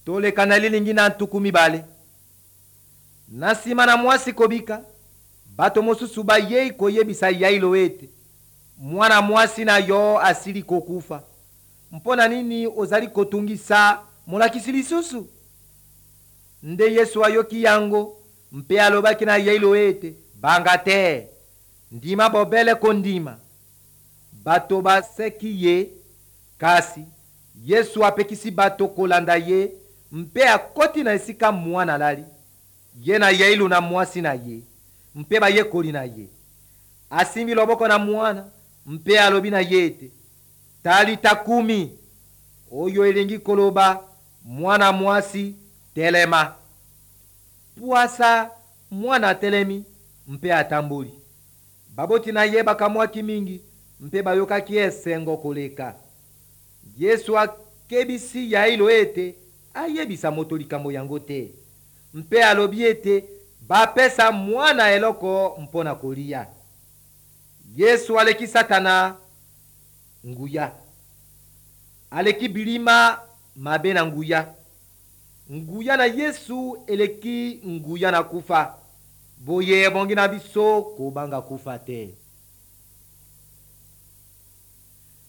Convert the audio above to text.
tolekana lilingi na ntuku mibale. Na nsima na mwasi kobika, bato mosusu bayei koyebisa Yailo ete mwana mwasi na yo asili kokufa. Mpona nini ozali kotungisa molakisi lisusu? Nde Yesu ayoki yango mpe alobaki na Yailo ete banga te, ndima bobele kondima. Bato baseki ye, kasi Yesu apekisi bato kolanda ye mpe akoti na esika mwana alali. Ye na Yailo na mwasi na ye mpe bayekoli na ye. Asimbi loboko na mwana mpe alobi na ye ete talita kumi, oyo elingi koloba mwana mwasi telema. Puasa mwana telemi mpe atamboli. Baboti na ye bakamwaki mingi mpe bayokaki esengo koleka. Yesu akebisi Yailo ete ayebisa moto likambo yango te, mpe alobi ete bapesa mwana eloko mpona kolia. Yesu aleki Satana nguya, aleki bilima mabe na nguya. Nguya na Yesu eleki nguya na kufa. Boye bongi na biso kobanga kufa te.